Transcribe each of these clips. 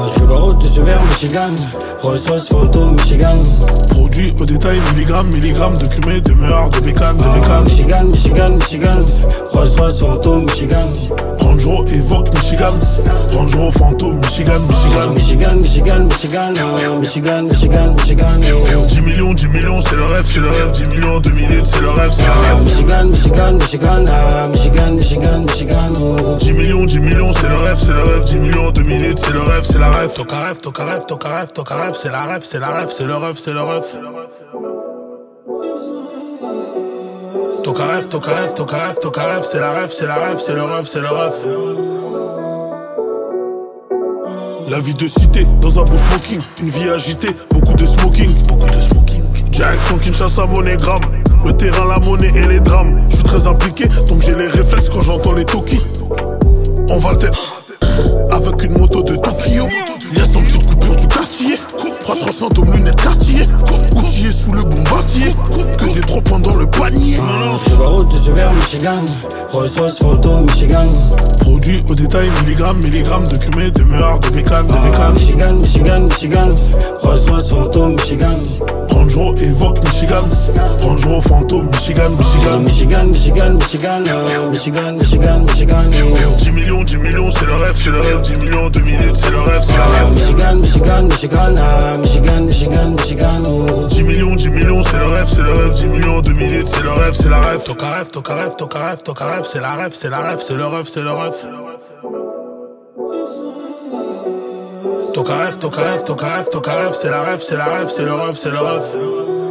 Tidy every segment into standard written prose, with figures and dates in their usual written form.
Je barreau, je suis vers Michigan. Rolls-Royce, Phantom, Michigan. Produit au détail, milligrammes de cumé, de meurtre, de bécane, Michigan, Michigan, Michigan. Rolls-Royce, Phantom, Michigan. Range Rover, Evoque, Michigan. Range Rover, Phantom, Michigan. Michigan, Michigan, Michigan. Michigan, Michigan, Michigan. 10 millions, c'est le rêve, 10 millions, 2 minutes, c'est le rêve, Michigan, Michigan, Michigan. Michigan, Michigan, Michigan. 10 millions, c'est le rêve, 10 millions, 2 minutes, c'est le rêve, c'est la rêve. Toca rêve, c'est la rêve, c'est le rêve, c'est le rêve. Toca rêve, c'est la rêve, c'est le rêve, c'est le rêve. La vie de cité, dans un beau smoking, une vie agitée, beaucoup de smoking. Jackson, Kinshasa, monégramme. Le terrain, la monnaie et les drames. Je suis très impliqué, donc j'ai les réflexes quand j'entends les Toki. On va avec une moto de Tokyo. Y'a son petite coupure du quartier. 360 aux lunettes quartier. Outillé sous le bombardier. Que des 3 points dans le panier. Je barreau, je suis vers Michigan. Rolls-Royce, Phantom, Michigan. Produit au détail, milligrammes de cumé, de meurtre, de bécane, Michigan, Michigan, Michigan. Rolls-Royce, Phantom, Michigan. Range Rover, Evoque, Michigan. Range Rover, Phantom, Michigan. Michigan, Michigan, Michigan. Michigan, Michigan, Michigan. 10 millions, c'est le rêve, 10 millions, 2 minutes, c'est le rêve, c'est la rêve. Michigan, Michigan, Michigan. Michigan, Michigan, Michigan. 10 millions, c'est le rêve, 10 millions, 2 minutes, c'est le rêve, c'est la rêve. Toca rêve, c'est la rêve, c'est le rêve, c'est le rêve. Toca rêve, c'est la rêve, c'est le rêve, c'est le rêve.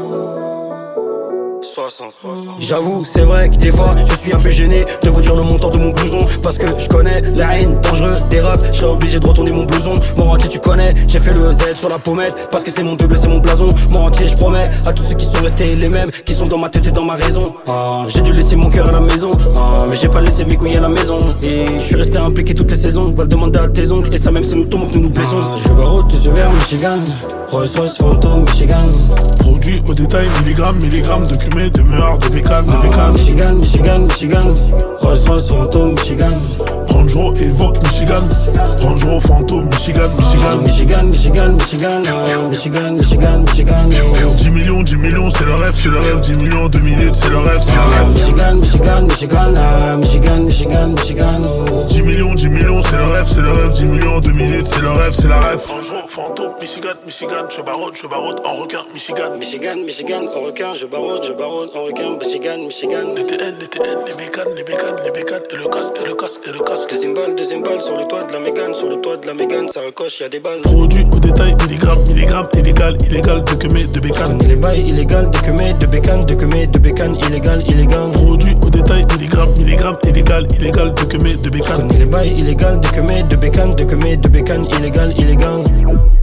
60. J'avoue, c'est vrai que des fois, je suis un peu gêné de vous dire le montant de mon blouson. Parce que je connais la haine dangereux des refs. Je serais obligé de retourner mon blouson. Mon entier, tu connais, j'ai fait le Z sur la pommette. Parce que c'est mon double, c'est mon blason. Mon entier, je promets à tous ceux qui sont restés les mêmes, qui sont dans ma tête et dans ma raison. J'ai dû laisser mon cœur à la maison. Mais j'ai pas laissé mes couilles à la maison. Et je suis resté impliqué toutes les saisons. Va le demander à tes oncles. Et ça même si nous tombons que nous nous blessons. Je barreau, je suis vers Michigan. Rolls-Royce, Phantom, Michigan. Produit au détail, milligrammes de cumé, de meurtre, de bécane, Michigan, Michigan, Michigan. Rolls-Royce, Phantom, Michigan. Range Rover, Evoque, Michigan. Range Rover, Phantom, Michigan. Michigan, Michigan, Michigan. Michigan, Michigan, Michigan. 10 millions, c'est le rêve, 10 millions, 2 minutes, c'est le rêve, c'est la rêve. Michigan, Michigan, Michigan. Michigan, Michigan, Michigan. 10 millions, c'est le rêve, 10 millions, 2 minutes, c'est le rêve, c'est la rêve. Range Rover, Phantom, Michigan. Je barode, en requin, Michigan. Michigan, en requin, je barode, en requin, Michigan. Les TN, les bécanes, et le casque. Deuxième balle sur le toit de la Mégane, ça recoche, y'a des balles. Produit au détail, milligrammes, illégal, de cumé, de bécane. Les bails illégal, de cumé, de bécane, illégal. Produit au détail, milligrammes, illégal, de cumé, de bécane. Les bails illégal, de cumé, de bécane, illégal.